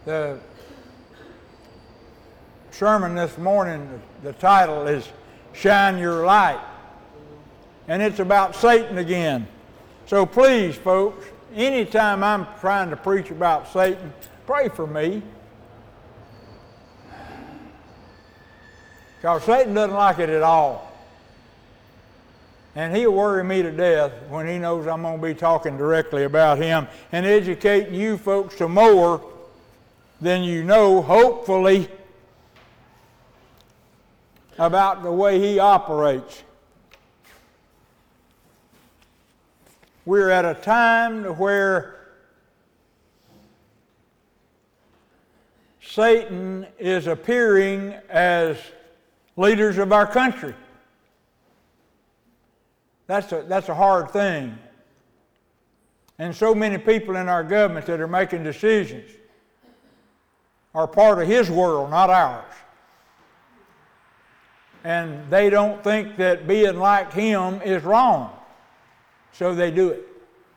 The sermon this morning, the title is Shine Your Light. And it's about Satan again. So please, folks, anytime I'm trying to preach about Satan, pray for me. Because Satan doesn't like it at all. And he'll worry me to death when he knows I'm going to be talking directly about him and educating you folks to more than you know, hopefully, about the way he operates. We're at a time where Satan is appearing as leaders of our country. That's a hard thing. And so many people in our government that are making decisions are part of his world, not ours. And they don't think that being like him is wrong. So they do it.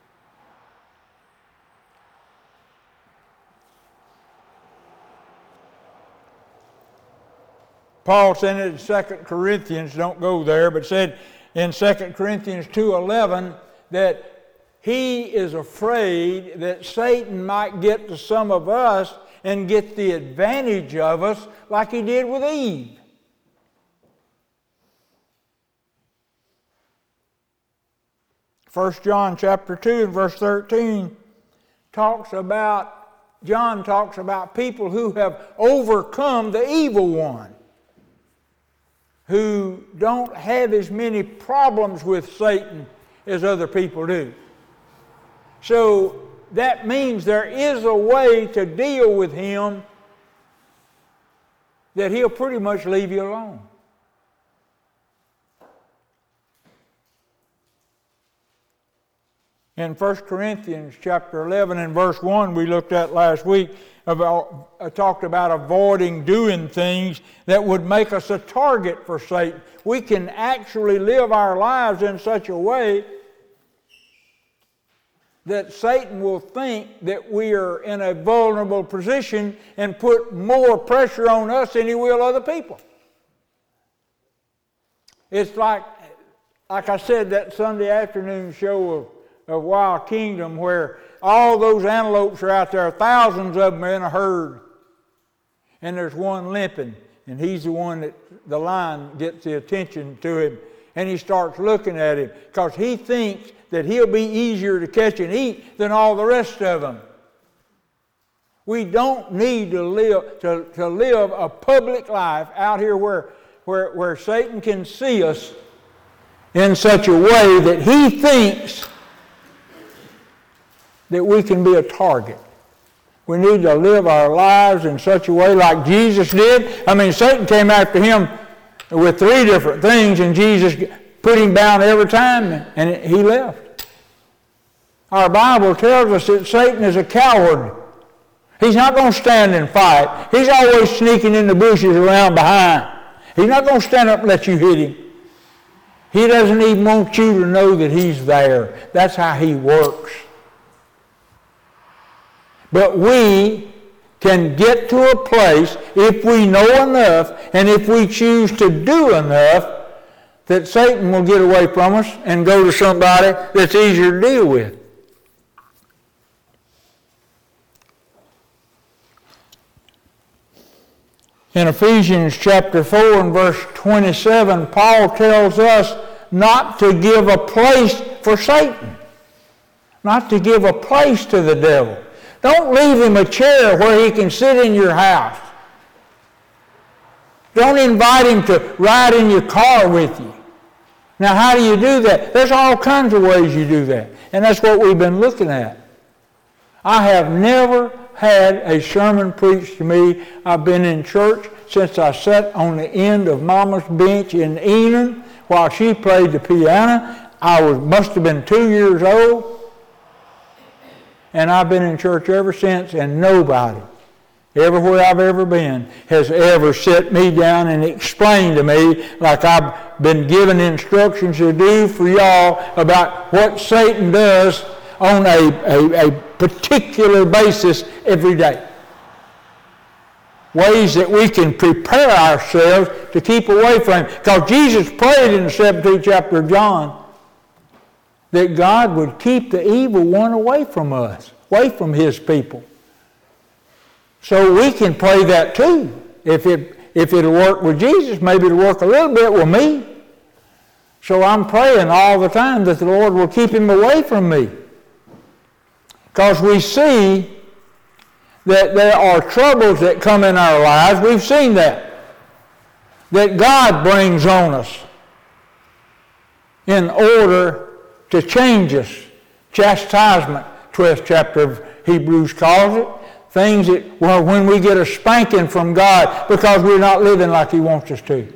Paul said it in 2 Corinthians, don't go there, but said in 2 Corinthians 2:11 that he is afraid that Satan might get to some of us and get the advantage of us like he did with Eve. First John chapter 2 and verse 13 John talks about people who have overcome the evil one, who don't have as many problems with Satan as other people do. So that means there is a way to deal with him that he'll pretty much leave you alone. In 1 Corinthians chapter 11 and verse 1 we looked at last week, talked about avoiding doing things that would make us a target for Satan. We can actually live our lives in such a way that Satan will think that we are in a vulnerable position and put more pressure on us than he will other people. It's like I said, that Sunday afternoon show of Wild Kingdom, where all those antelopes are out there, thousands of them are in a herd, and there's one limping, and he's the one that the lion gets the attention to him, and he starts looking at him because he thinks that he'll be easier to catch and eat than all the rest of them. We don't need to live a public life out here where Satan can see us in such a way that he thinks that we can be a target. We need to live our lives in such a way like Jesus did. I mean, Satan came after him with 3 different things, and Jesus put him down every time, and he left. Our Bible tells us that Satan is a coward. He's not going to stand and fight. He's always sneaking in the bushes around behind. He's not going to stand up and let you hit him. He doesn't even want you to know that he's there. That's how he works. But we can get to a place, if we know enough and if we choose to do enough, that Satan will get away from us and go to somebody that's easier to deal with. In Ephesians chapter 4 and verse 27, Paul tells us not to give a place for Satan, not to give a place to the devil. Don't leave him a chair where he can sit in your house. Don't invite him to ride in your car with you. Now, how do you do that? There's all kinds of ways you do that. And that's what we've been looking at. I have never had a sermon preached to me. I've been in church since I sat on the end of Mama's bench in Enon while she played the piano. I must have been 2 years old. And I've been in church ever since, and nobody, everywhere I've ever been, has ever set me down and explained to me, like I've been given instructions to do for y'all, about what Satan does on a particular basis every day. ways that we can prepare ourselves to keep away from him. Because Jesus prayed in the 17th chapter of John that God would keep the evil one away from us, away from his people. So we can pray that too. If it'll work with Jesus, maybe it'll work a little bit with me. So I'm praying all the time that the Lord will keep him away from me. Because we see that there are troubles that come in our lives. We've seen that God brings on us in order to change us. Chastisement, 12th chapter of Hebrews calls it. Things that, well, when we get a spanking from God because we're not living like he wants us to.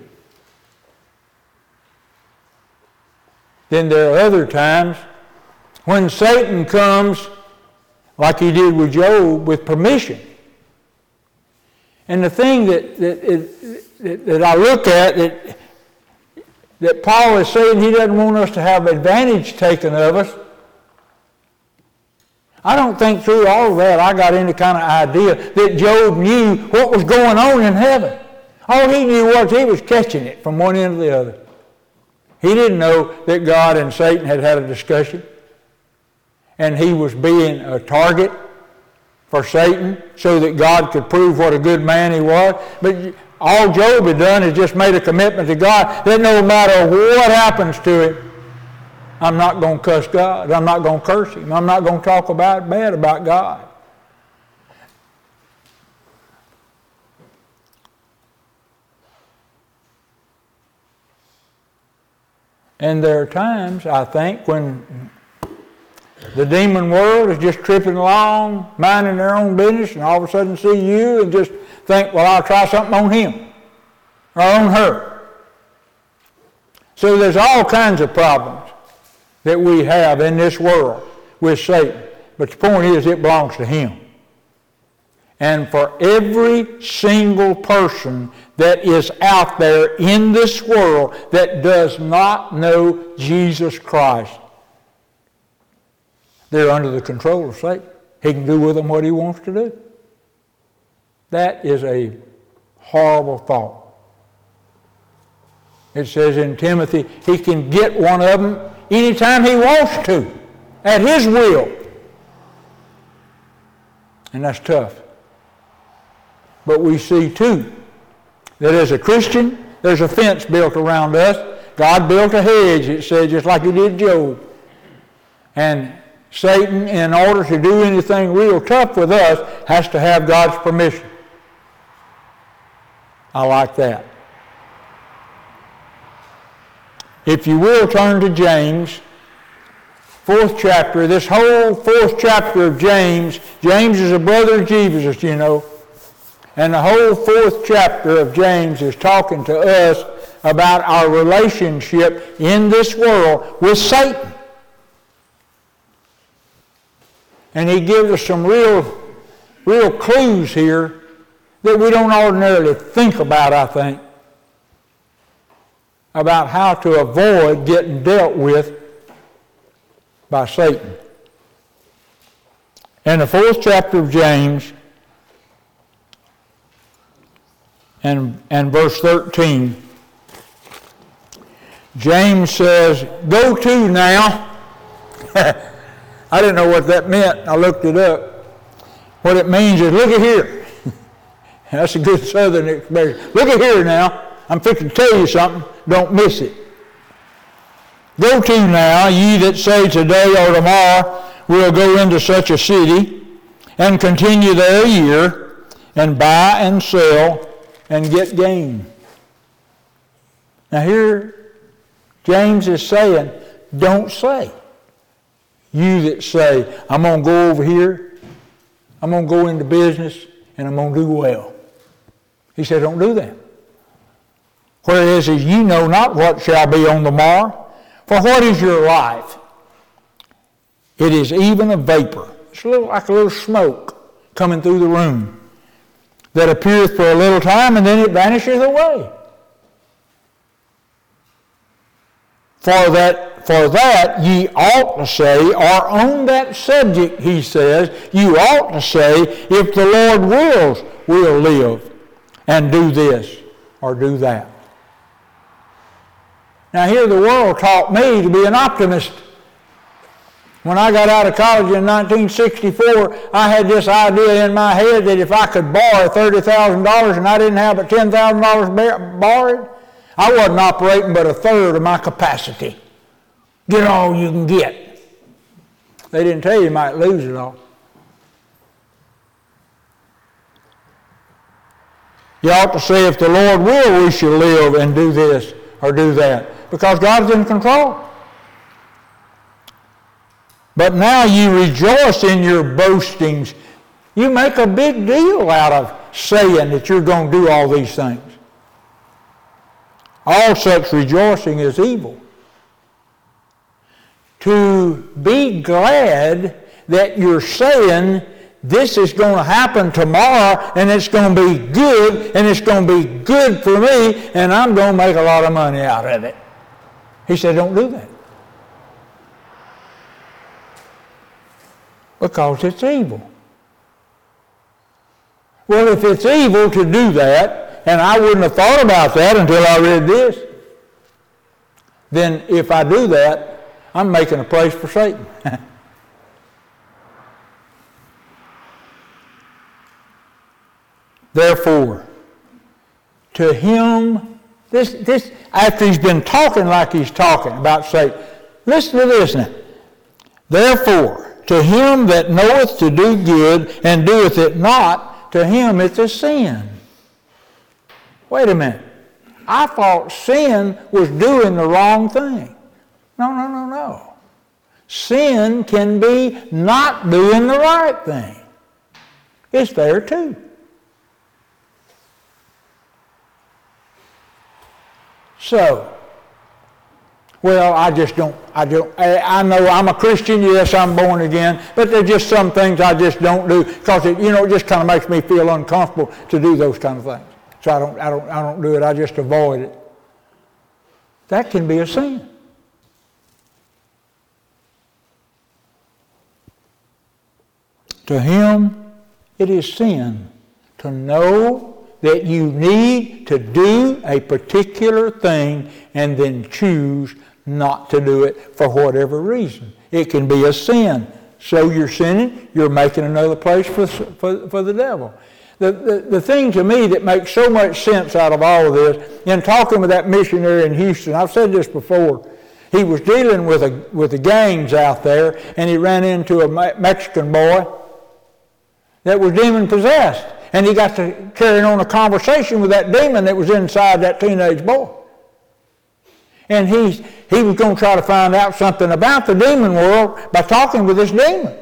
Then there are other times when Satan comes, like he did with Job, with permission. And the thing that I look at, that Paul is saying he doesn't want us to have advantage taken of us, I don't think through all of that I got any kind of idea that Job knew what was going on in heaven. All he knew was he was catching it from one end to the other. He didn't know that God and Satan had a discussion, and he was being a target for Satan so that God could prove what a good man he was. But all Job had done is just made a commitment to God that no matter what happens to him, I'm not going to cuss God. I'm not going to curse him. I'm not going to talk bad about God. And there are times, I think, when the demon world is just tripping along, minding their own business, and all of a sudden see you and just think, well, I'll try something on him or on her. So there's all kinds of problems that we have in this world with Satan. But the point is, it belongs to him. And for every single person that is out there in this world that does not know Jesus Christ, they're under the control of Satan. He can do with them what he wants to do. That is a horrible thought. It says in Timothy, he can get one of them anytime he wants to, at his will. And that's tough. But we see too that as a Christian, there's a fence built around us. God built a hedge, it says, just like he did Job. And Satan, in order to do anything real tough with us, has to have God's permission. I like that. If you will, turn to James, 4th chapter. This whole 4th chapter of James is a brother of Jesus, you know. And the whole 4th chapter of James is talking to us about our relationship in this world with Satan. And he gives us some real clues here that we don't ordinarily think about, I think, about how to avoid getting dealt with by Satan. In the 4th chapter of James and verse 13, James says, "Go to now." I didn't know what that meant. I looked it up. What it means is, look at here. That's a good southern expression. Look at here now. I'm fixing to tell you something. Don't miss it. "Go to now, ye that say today or tomorrow we'll go into such a city, and continue there a year, and buy and sell, and get gain." Now here, James is saying, don't say. You that say, I'm going to go over here, I'm going to go into business, and I'm going to do well. He said, don't do that. Whereas as ye know not what shall be on the morrow, for what is your life? It is even a vapor. It's like a little smoke coming through the room that appeareth for a little time and then it vanisheth away. For that ye ought to say, or on that subject, he says, you ought to say, if the Lord wills, we'll live and do this or do that. Now here the world taught me to be an optimist. When I got out of college in 1964, I had this idea in my head that if I could borrow $30,000 and I didn't have but $10,000 borrowed, I wasn't operating but a third of my capacity. Get all you can get. They didn't tell you might lose it all. You ought to say, if the Lord will, we shall live and do this or do that. Because God's in control. But now you rejoice in your boastings. You make a big deal out of saying that you're going to do all these things. All such rejoicing is evil. To be glad that you're saying this is going to happen tomorrow and it's going to be good and it's going to be good for me and I'm going to make a lot of money out of it. He said, don't do that. Because it's evil. Well, if it's evil to do that, and I wouldn't have thought about that until I read this, then if I do that, I'm making a place for Satan. Therefore, to him, this after he's been talking like he's talking about Satan, listen to this now. Therefore, to him that knoweth to do good and doeth it not, to him it's a sin. Wait a minute. I thought sin was doing the wrong thing. No. Sin can be not doing the right thing. It's there too. So, well, I know I'm a Christian, yes, I'm born again, but there's just some things I just don't do because it just kind of makes me feel uncomfortable to do those kind of things. So I don't do it, I just avoid it. That can be a sin. To him, it is sin to know that you need to do a particular thing and then choose not to do it for whatever reason. It can be a sin. So you're sinning, you're making another place for the devil. The thing to me that makes so much sense out of all of this, in talking with that missionary in Houston, I've said this before, he was dealing with the gangs out there, and he ran into a Mexican boy that was demon-possessed. And he got to carrying on a conversation with that demon that was inside that teenage boy. And he was going to try to find out something about the demon world by talking with this demon.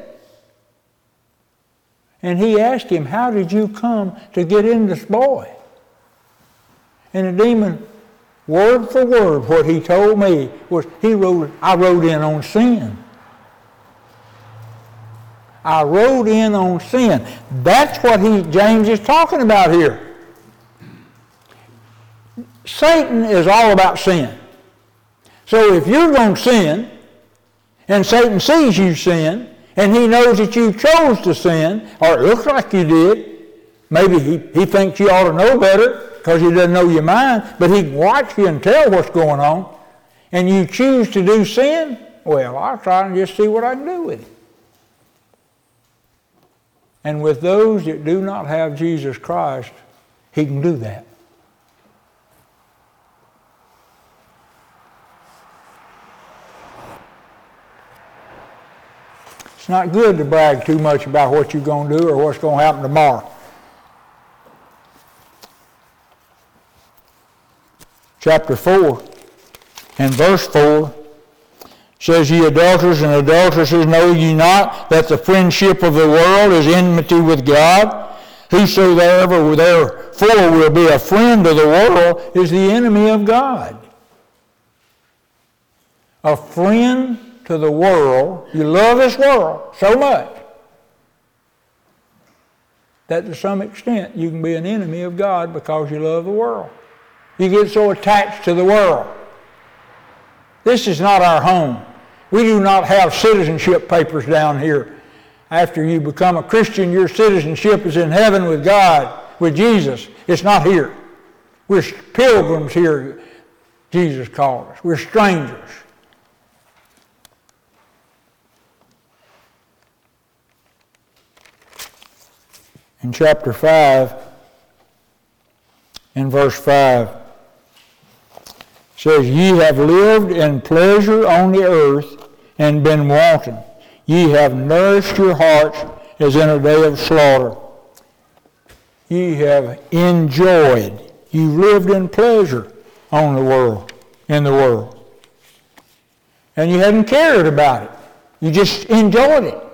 And he asked him, how did you come to get in this boy? And the demon, word for word, what he told me was, I rode in on sin. I rode in on sin. That's what James is talking about here. Satan is all about sin. So if you're going to sin, and Satan sees you sin, and he knows that you chose to sin, or it looks like you did, maybe he thinks you ought to know better because he doesn't know your mind, but he can watch you and tell what's going on, and you choose to do sin, well, I'll try and just see what I can do with it. And with those that do not have Jesus Christ, he can do that. It's not good to brag too much about what you're going to do or what's going to happen tomorrow. Chapter 4 and verse 4 says, ye adulterers and adulteresses, know ye not that the friendship of the world is enmity with God? Whosoever therefore will be a friend of the world is the enemy of God. A friend to the world, you love this world so much that to some extent you can be an enemy of God because you love the world. You get so attached to the world. This is not our home. We do not have citizenship papers down here. After you become a Christian, your citizenship is in heaven with God. with Jesus. It's not here. We're pilgrims here, Jesus called us. We're strangers. In chapter 5, in verse 5, it says, Ye have lived in pleasure on the earth and been wanton. Ye have nourished your hearts as in a day of slaughter. Ye have enjoyed. You've lived in pleasure on the world, in the world. And you hadn't cared about it. You just enjoyed it.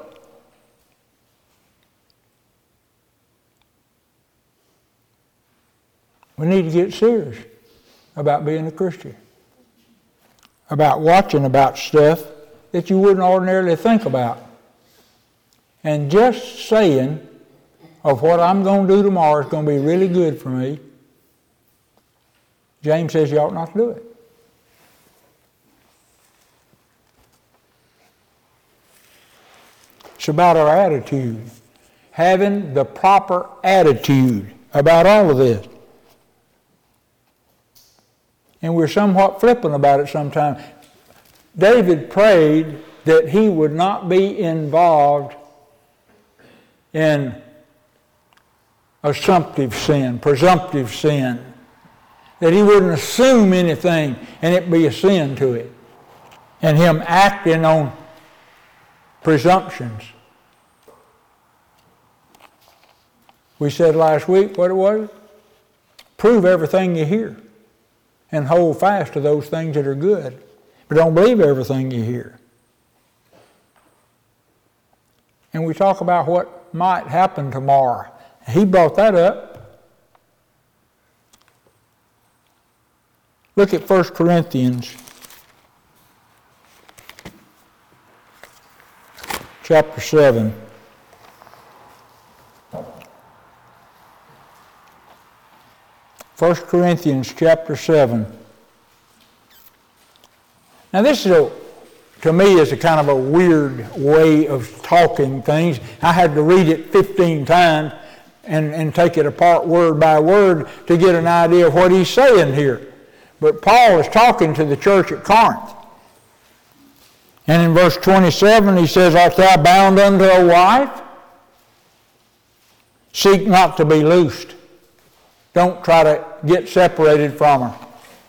We need to get serious about being a Christian. About watching about stuff that you wouldn't ordinarily think about. And just saying of what I'm going to do tomorrow is going to be really good for me. James says you ought not to do it. It's about our attitude. Having the proper attitude about all of this. And we're somewhat flippant about it sometimes. David prayed that he would not be involved in assumptive sin, presumptive sin. That he wouldn't assume anything and it be a sin to it. And him acting on presumptions. We said last week what it was? Prove everything you hear. And hold fast to those things that are good. But don't believe everything you hear. And we talk about what might happen tomorrow. He brought that up. Look at 1 Corinthians chapter 7. First Corinthians chapter 7. Now this is to me is a kind of a weird way of talking things. I had to read it 15 times and take it apart word by word to get an idea of what he's saying here. But Paul is talking to the church at Corinth. And in verse 27 he says, Art thou bound unto a wife? Seek not to be loosed. Don't try to get separated from her.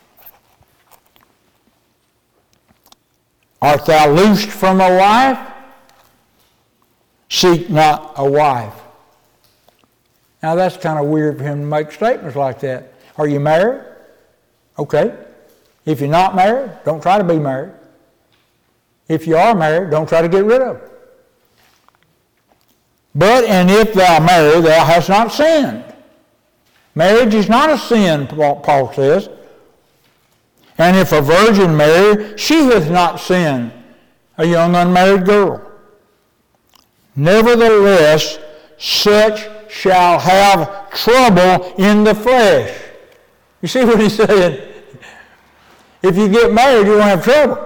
Art thou loosed from a wife? Seek not a wife. Now that's kind of weird for him to make statements like that. Are you married? Okay. If you're not married, don't try to be married. If you are married, don't try to get rid of her. But, and if thou marry, thou hast not sinned. Marriage is not a sin, Paul says. And if a virgin marry, she hath not sinned, a young unmarried girl. Nevertheless, such shall have trouble in the flesh. You see what he's saying? If you get married, you're going to have trouble.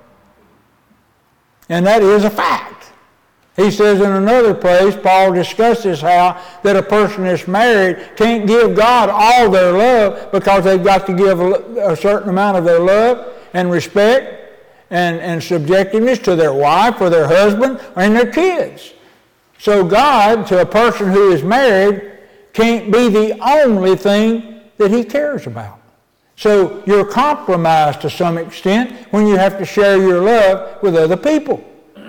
And that is a fact. He says in another place, Paul discusses how that a person that's married can't give God all their love because they've got to give a certain amount of their love and respect and subjectiveness to their wife or their husband and their kids. So God, to a person who is married, can't be the only thing that he cares about. So you're compromised to some extent when you have to share your love with other people.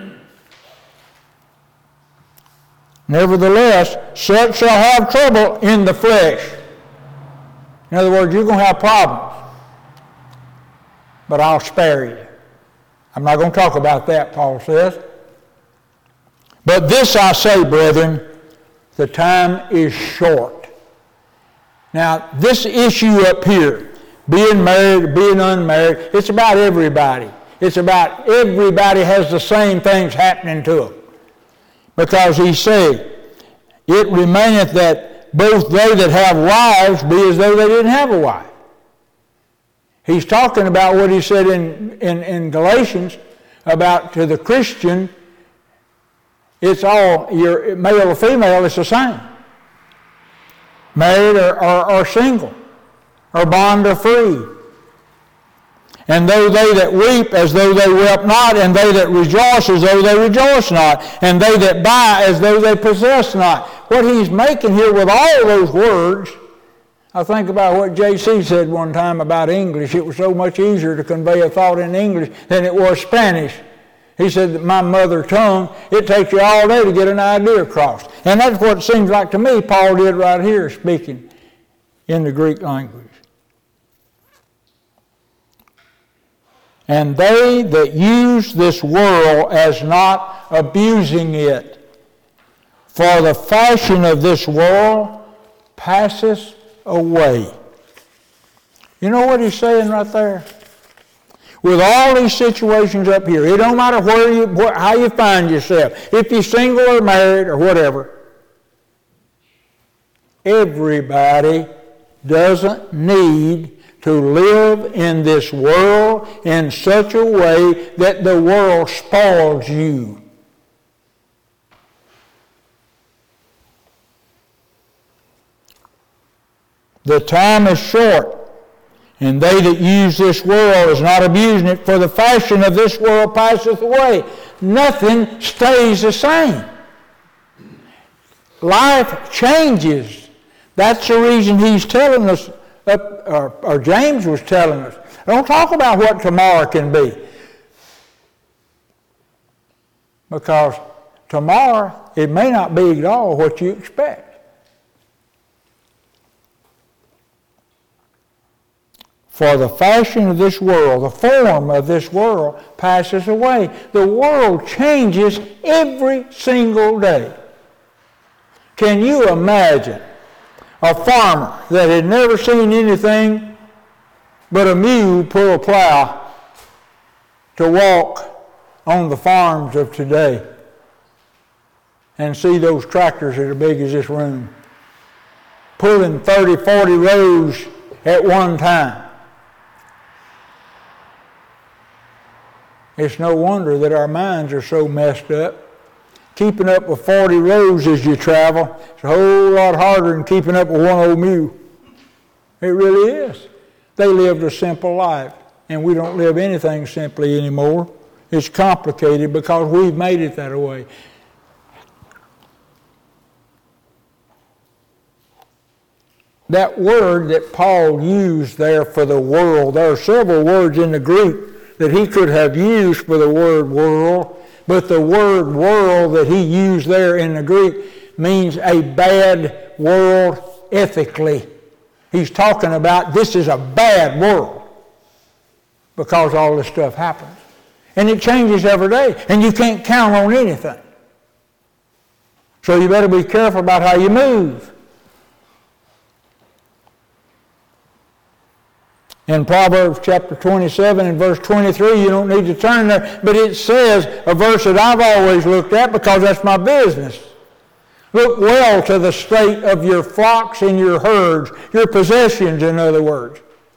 Nevertheless, such shall have trouble in the flesh. In other words, you're going to have problems. But I'll spare you. I'm not going to talk about that, Paul says. But this I say, brethren, the time is short. Now, this issue up here, being married, being unmarried, it's about everybody. It's about everybody has the same things happening to them. Because he said, it remaineth that both they that have wives be as though they didn't have a wife. He's talking about what he said in Galatians about to the Christian, it's all, you're male or female, it's the same. married or single, or bond or free. And though they that weep as though they wept not, and they that rejoice as though they rejoice not, and they that buy as though they possess not. What he's making here with all those words, I think about what J.C. said one time about English. It was so much easier to convey a thought in English than it was Spanish. He said that my mother tongue, it takes you all day to get an idea across. And that's what it seems like to me Paul did right here, speaking in the Greek language. And they that use this world as not abusing it, for the fashion of this world passes away. You know what he's saying right there? With all these situations up here, it don't matter how you find yourself, if you're single or married or whatever, everybody doesn't need to live in this world in such a way that the world spoils you. The time is short, and they that use this world is not abusing it, for the fashion of this world passeth away. Nothing stays the same. Life changes. That's the reason he's telling us, or James was telling us, don't talk about what tomorrow can be. Because tomorrow, it may not be at all what you expect. For the fashion of this world, the form of this world passes away. The world changes every single day. Can you imagine a farmer that had never seen anything but a mule pull a plow to walk on the farms of today and see those tractors that are big as this room pulling 30, 40 rows at one time? It's no wonder that our minds are so messed up. Keeping up with 40 rows as you travel is a whole lot harder than keeping up with one old mule. It really is. They lived a simple life, and we don't live anything simply anymore. It's complicated because we've made it that way. That word that Paul used there for the world, there are several words in the Greek that he could have used for the word world, but the word world that he used there in the Greek means a bad world ethically. He's talking about this is a bad world because all this stuff happens. And it changes every day, and you can't count on anything. So you better be careful about how you move. In Proverbs chapter 27 and verse 23, you don't need to turn there, but it says a verse that I've always looked at because that's my business. Look well to the state of your flocks and your herds, your possessions, in other words.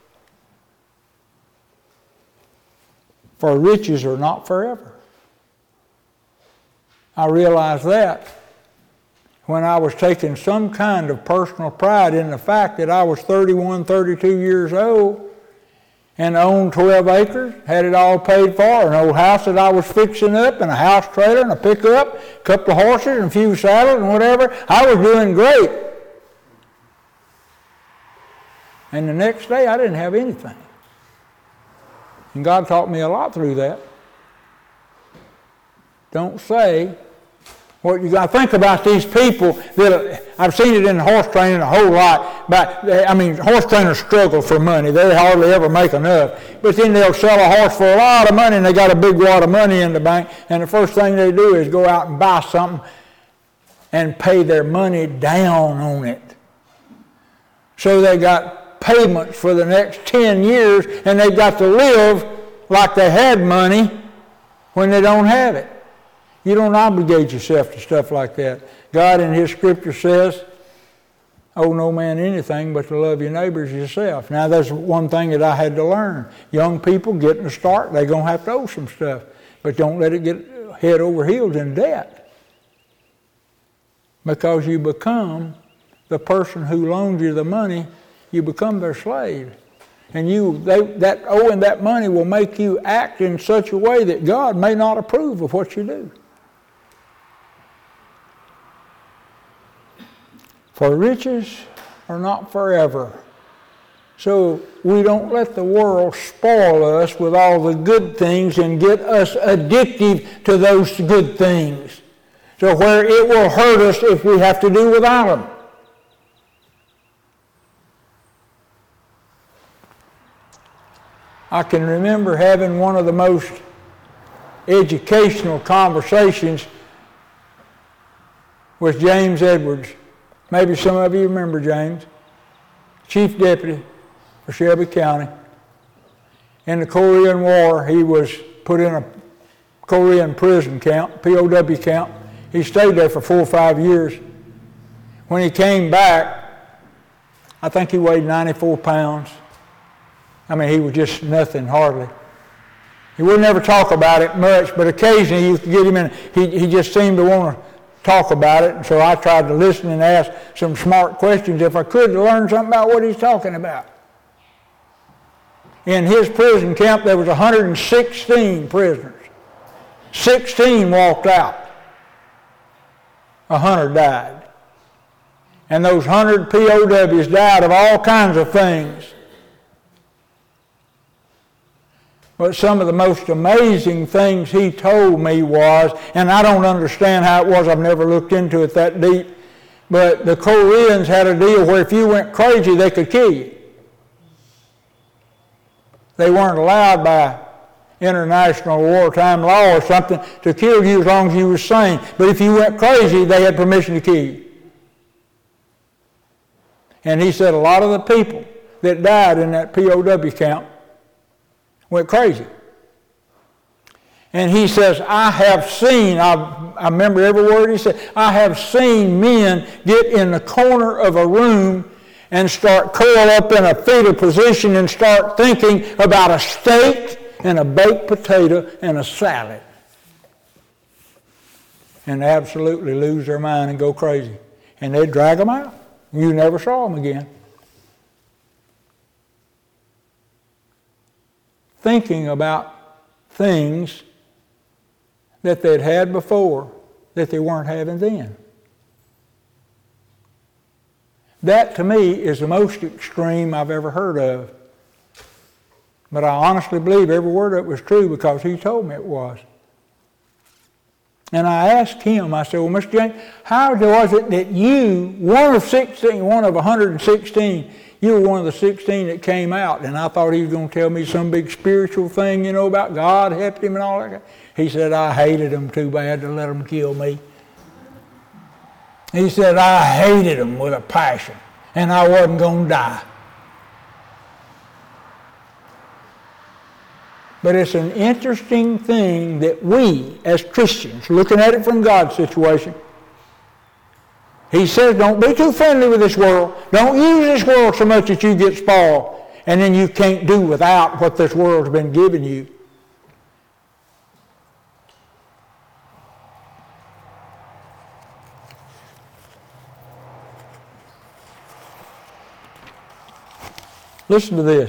For riches are not forever. I realized that when I was taking some kind of personal pride in the fact that I was 31, 32 years old and owned 12 acres, had it all paid for, an old house that I was fixing up, and a house trailer, and a pickup, a couple of horses, and a few saddles, and whatever. I was doing great. And the next day, I didn't have anything. And God taught me a lot through that. Don't say what you got to think about these people that I've seen it in horse training a whole lot. But horse trainers struggle for money. They hardly ever make enough. But then they'll sell a horse for a lot of money, and they got a big wad of money in the bank. And the first thing they do is go out and buy something and pay their money down on it. So they got payments for the next 10 years, and they've got to live like they had money when they don't have it. You don't obligate yourself to stuff like that. God in His Scripture says, owe no man anything but to love your neighbors yourself. Now, that's one thing that I had to learn. Young people getting a start, they're going to have to owe some stuff. But don't let it get head over heels in debt. Because you become the person who loaned you the money, you become their slave. And that owing that money will make you act in such a way that God may not approve of what you do. For riches are not forever. So we don't let the world spoil us with all the good things and get us addicted to those good things. So where it will hurt us if we have to do without them. I can remember having one of the most educational conversations with James Edwards. Maybe some of you remember James, Chief Deputy for Shelby County. In the Korean War, he was put in a Korean prison camp, POW camp. He stayed there for 4 or 5 years. When he came back, I think he weighed 94 pounds. I mean, he was just nothing, hardly. He would never talk about it much, but occasionally you could get him in. He just seemed to want to talk about it, and so I tried to listen and ask some smart questions if I could to learn something about what he's talking about. In his prison camp, there was 116 prisoners. 16 walked out. 100 died. And those 100 POWs died of all kinds of things. But some of the most amazing things he told me was, and I don't understand how it was, I've never looked into it that deep, but the Koreans had a deal where if you went crazy, they could kill you. They weren't allowed by international wartime law or something to kill you as long as you were sane. But if you went crazy, they had permission to kill you. And he said a lot of the people that died in that POW camp went crazy. And he says, I have seen, I remember every word he said, I have seen men get in the corner of a room and start curled up in a fetal position and start thinking about a steak and a baked potato and a salad. And absolutely lose their mind and go crazy. And they'd drag them out. You never saw them again. Thinking about things that they'd had before that they weren't having then. That to me is the most extreme I've ever heard of. But I honestly believe every word of it was true because he told me it was. And I asked him, I said, well, Mr. James, how was it that you, one of 116, you were one of the 16 that came out, and I thought he was going to tell me some big spiritual thing, about God helped him and all that. He said, I hated them too bad to let them kill me. He said, I hated them with a passion, and I wasn't going to die. But it's an interesting thing that we, as Christians, looking at it from God's situation, he says, don't be too friendly with this world. Don't use this world so much that you get spoiled, and then you can't do without what this world's been giving you. Listen to this.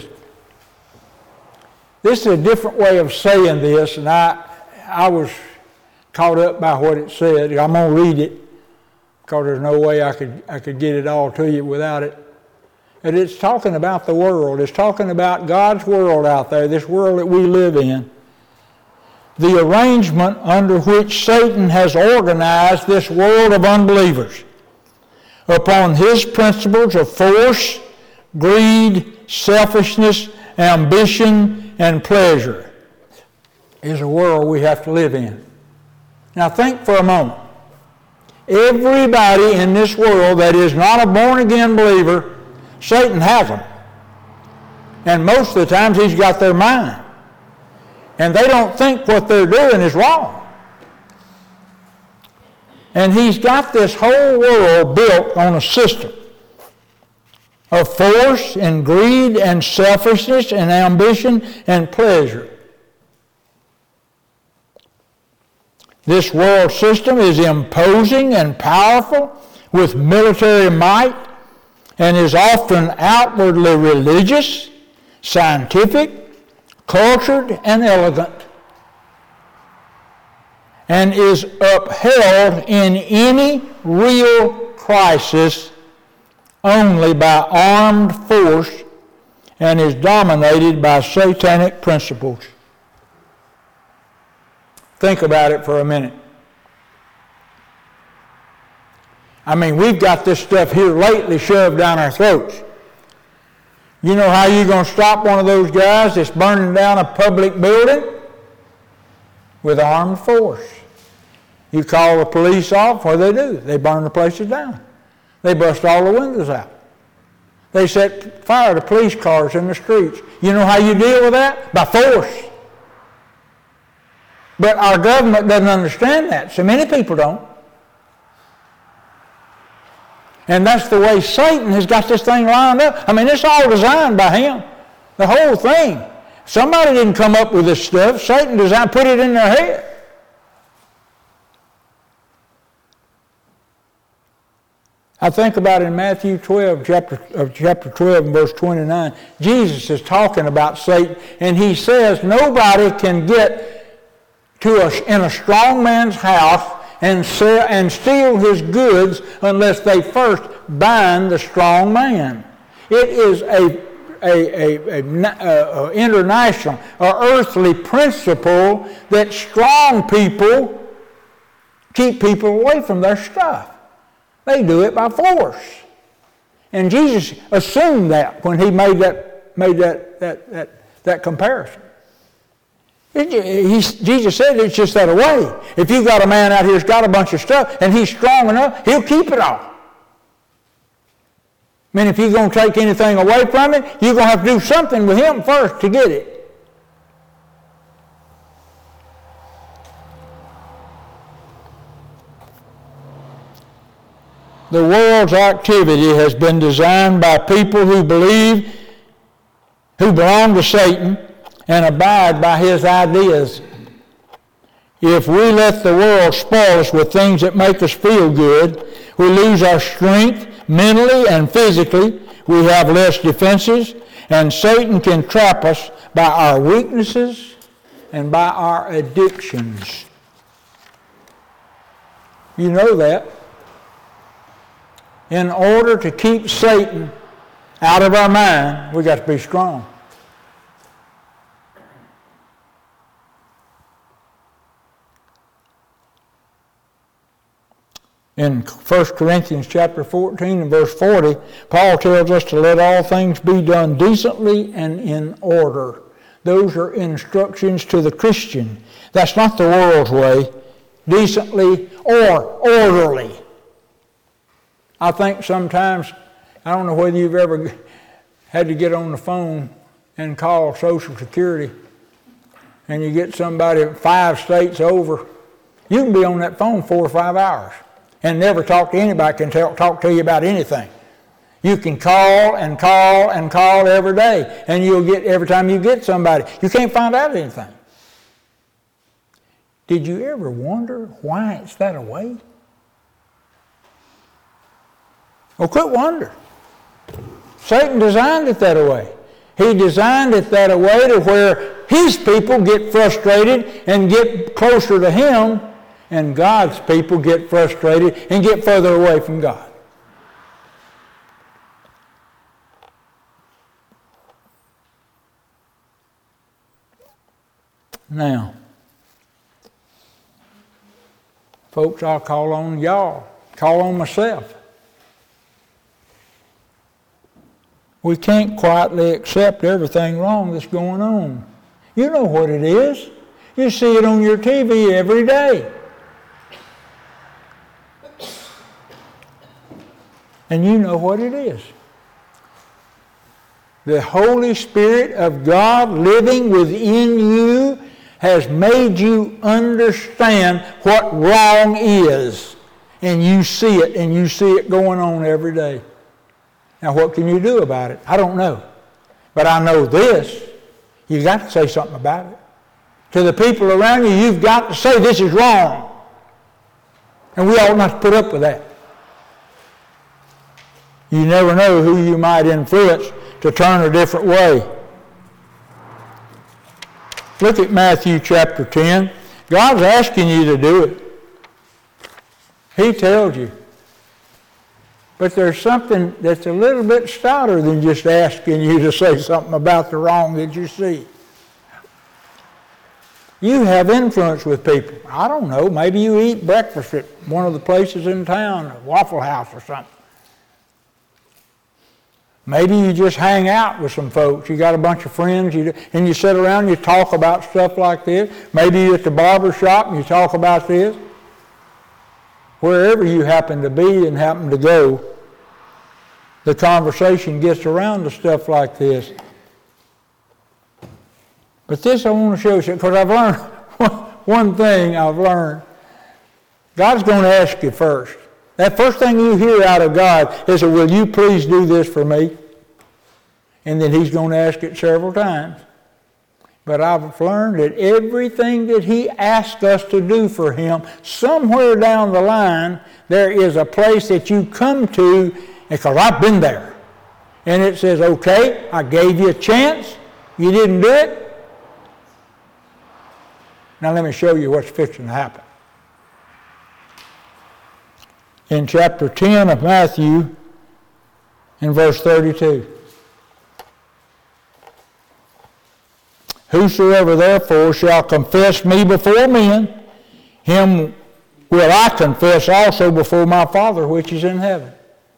This is a different way of saying this, and I was caught up by what it said. I'm going to read it because there's no way I could get it all to you without it. And it's talking about the world. It's talking about God's world out there, this world that we live in. The arrangement under which Satan has organized this world of unbelievers upon his principles of force, greed, selfishness, ambition, and pleasure is a world we have to live in. Now think for a moment. Everybody in this world that is not a born-again believer, Satan has them. And most of the times he's got their mind. And they don't think what they're doing is wrong. And he's got this whole world built on a system of force and greed and selfishness and ambition and pleasure. This world system is imposing and powerful with military might, and is often outwardly religious, scientific, cultured, and elegant, and is upheld in any real crisis only by armed force and is dominated by satanic principles. Think about it for a minute. I mean, we've got this stuff here lately shoved down our throats. You know how you're going to stop one of those guys that's burning down a public building? With armed force. You call the police off, what do? They burn the places down. They bust all the windows out. They set fire to police cars in the streets. You know how you deal with that? By force. But our government doesn't understand that. So many people don't. And that's the way Satan has got this thing lined up. I mean, it's all designed by him. The whole thing. Somebody didn't come up with this stuff. Satan designed, put it in their head. I think about in Matthew 12, chapter 12 and verse 29, Jesus is talking about Satan, and he says nobody can get in a strong man's house and steal his goods unless they first bind the strong man. It is a international or earthly principle that strong people keep people away from their stuff. They do it by force. And Jesus assumed that when he made that comparison. Jesus said it's just that way. If you've got a man out here who's got a bunch of stuff and he's strong enough, he'll keep it all. I mean, if you're going to take anything away from it, you're going to have to do something with him first to get it. The world's activity has been designed by people who belong to Satan and abide by his ideas. If we let the world spoil us with things that make us feel good, we lose our strength mentally and physically. We have less defenses, and Satan can trap us by our weaknesses and by our addictions. You know that. In order to keep Satan out of our mind, we got to be strong. In 1 Corinthians chapter 14 and verse 40, Paul tells us to let all things be done decently and in order. Those are instructions to the Christian. That's not the world's way. Decently or orderly. I think sometimes, I don't know whether you've ever had to get on the phone and call Social Security, and you get somebody 5 states over. You can be on that phone 4 or 5 hours and never talk to anybody can talk to you about anything. You can call and call and call every day, and you'll get, every time you get somebody, you can't find out anything. Did you ever wonder why it's that way? Well, quit wondering. Satan designed it that way. He designed it that way to where his people get frustrated and get closer to him, and God's people get frustrated and get further away from God. Now, folks, I'll call on y'all, call on myself. We can't quietly accept everything wrong that's going on. You know what it is. You see it on your TV every day. And you know what it is. The Holy Spirit of God living within you has made you understand what wrong is. And you see it, and you see it going on every day. Now, what can you do about it? I don't know. But I know this. You've got to say something about it. To the people around you, you've got to say this is wrong. And we ought not to put up with that. You never know who you might influence to turn a different way. Look at Matthew chapter 10. God's asking you to do it. He tells you. But there's something that's a little bit stouter than just asking you to say something about the wrong that you see. You have influence with people. I don't know, maybe you eat breakfast at one of the places in town, a Waffle House or something. Maybe you just hang out with some folks. You got a bunch of friends, and you sit around and you talk about stuff like this. Maybe you're at the barber shop and you talk about this. Wherever you happen to be and happen to go, the conversation gets around to stuff like this. But this I want to show you, because I've learned one thing I've learned. God's going to ask you first. That first thing you hear out of God is, will you please do this for me? And then He's going to ask it several times. But I've learned that everything that He asks us to do for Him, somewhere down the line, there is a place that you come to, because I've been there. And it says, okay, I gave you a chance. You didn't do it. Now let me show you what's fixing to happen. In chapter 10 of Matthew, in verse 32. Whosoever therefore shall confess me before men, him will I confess also before my Father which is in heaven.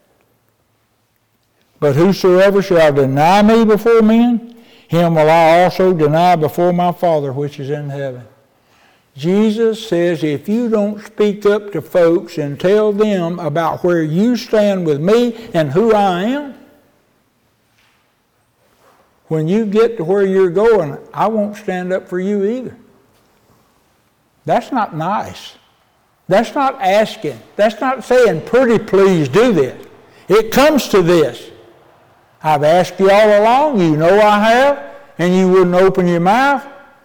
But whosoever shall deny me before men, him will I also deny before my Father which is in heaven. Jesus says, if you don't speak up to folks and tell them about where you stand with me and who I am, when you get to where you're going, I won't stand up for you either. That's not nice. That's not asking. That's not saying, pretty please do this. It comes to this. I've asked you all along, you know I have, and you wouldn't open your mouth.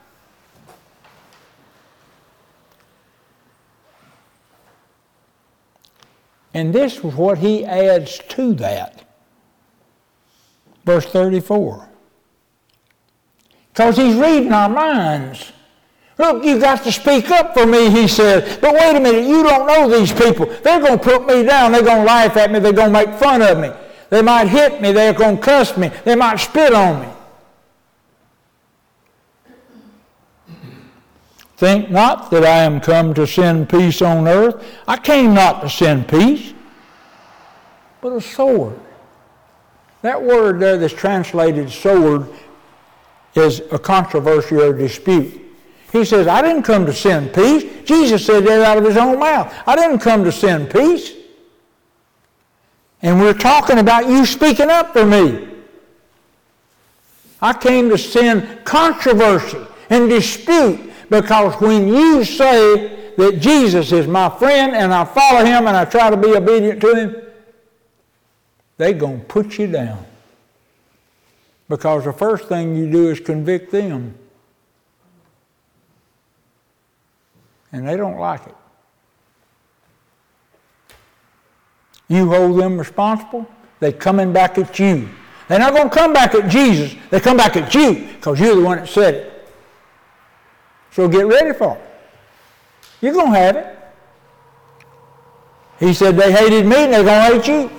And this is what He adds to that. Verse 34. Because He's reading our minds. Look, you got to speak up for me, He said. But wait a minute, you don't know these people. They're going to put me down. They're going to laugh at me. They're going to make fun of me. They might hit me. They're going to cuss me. They might spit on me. Think not that I am come to send peace on earth. I came not to send peace, but a sword. That word there that's translated sword is a controversy or a dispute. He says, I didn't come to send peace. Jesus said that out of His own mouth. I didn't come to send peace. And we're talking about you speaking up for me. I came to send controversy and dispute, because when you say that Jesus is my friend and I follow Him and I try to be obedient to Him, they're going to put you down. Because the first thing you do is convict them. And they don't like it. You hold them responsible, they're coming back at you. They're not going to come back at Jesus, they come back at you, because you're the one that said it. So get ready for it. You're going to have it. He said they hated me and they're going to hate you.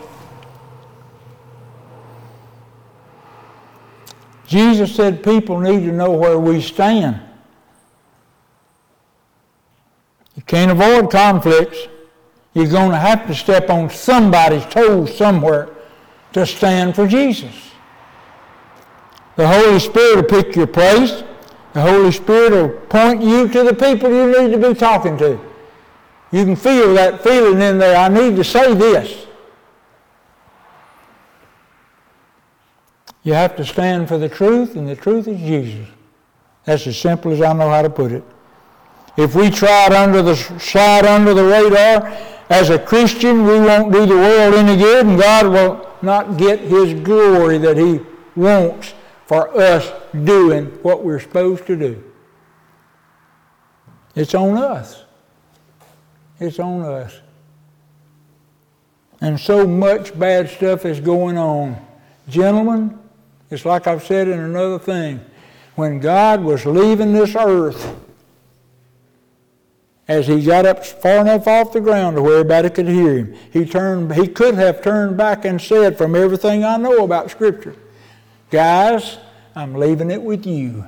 Jesus said people need to know where we stand. You can't avoid conflicts. You're going to have to step on somebody's toes somewhere to stand for Jesus. The Holy Spirit will pick your place. The Holy Spirit will point you to the people you need to be talking to. You can feel that feeling in there, I need to say this. You have to stand for the truth, and the truth is Jesus. That's as simple as I know how to put it. If we slide under the radar as a Christian, we won't do the world any good, and God will not get His glory that He wants for us doing what we're supposed to do. It's on us. It's on us. And so much bad stuff is going on. Gentlemen, it's like I've said in another thing. When God was leaving this earth, as he got up far enough off the ground to where everybody could hear him, he could have turned back and said, from everything I know about Scripture, guys, I'm leaving it with you.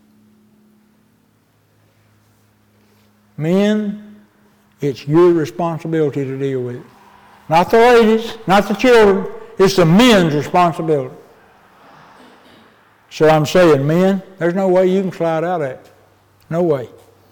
Men, it's your responsibility to deal with it. Not the ladies, not the children. It's the men's responsibility. So I'm saying, men, there's no way you can slide out of it. No way.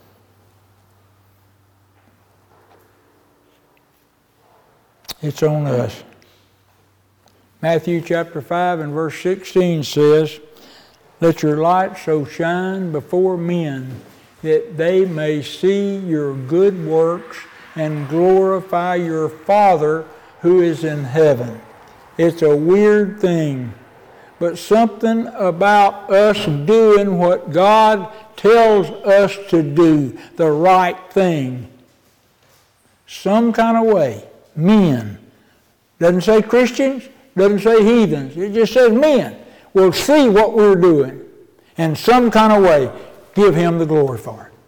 It's on us. Matthew chapter 5 and verse 16 says, let your light so shine before men that they may see your good works and glorify your Father who is in heaven. It's a weird thing, but something about us doing what God tells us to do, the right thing, some kind of way, men. Doesn't say Christians, doesn't say heathens, it just says men will see what we're doing and some kind of way give him the glory for it.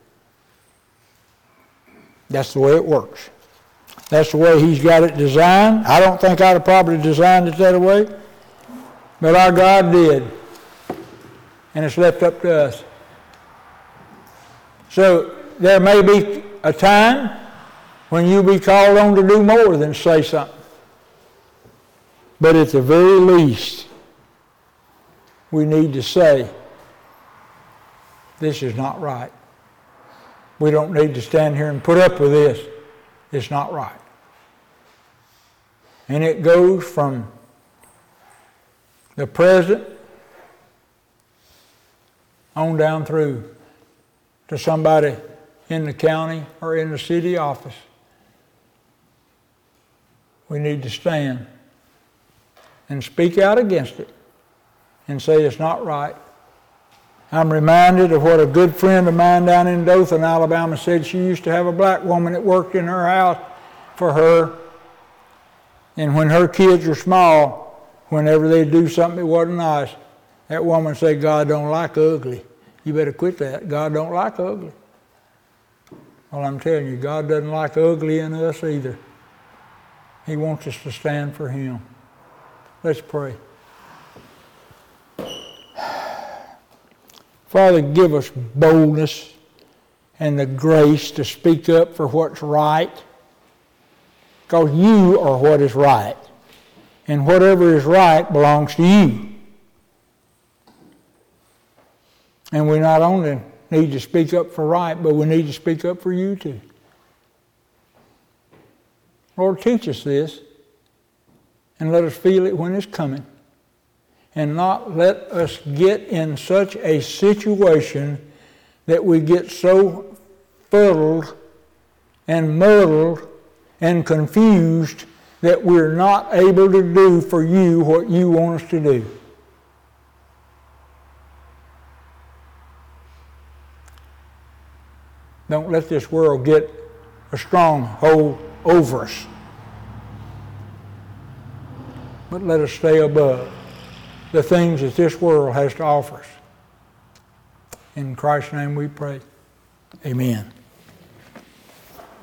That's the way it works. That's the way he's got it designed. I don't think I'd have probably designed it that way, but our God did. And it's left up to us. So there may be a time when you'll be called on to do more than say something. But at the very least, we need to say, this is not right. We don't need to stand here and put up with this. It's not right. And it goes from the president on down through to somebody in the county or in the city office. We need to stand and speak out against it and say it's not right. I'm reminded of what a good friend of mine down in Dothan, Alabama said. She used to have a black woman that worked in her house for her. And when her kids were small, whenever they'd do something that wasn't nice, that woman said, God don't like ugly. You better quit that. God don't like ugly. Well, I'm telling you, God doesn't like ugly in us either. He wants us to stand for him. Let's pray. Father, give us boldness and the grace to speak up for what's right, because you are what is right, and whatever is right belongs to you. And we not only need to speak up for right, but we need to speak up for you too. Lord, teach us this, and let us feel it when it's coming. And not let us get in such a situation that we get so fuddled and muddled and confused that we're not able to do for you what you want us to do. Don't let this world get a stronghold over us, but let us stay above the things that this world has to offer us. In Christ's name we pray. Amen.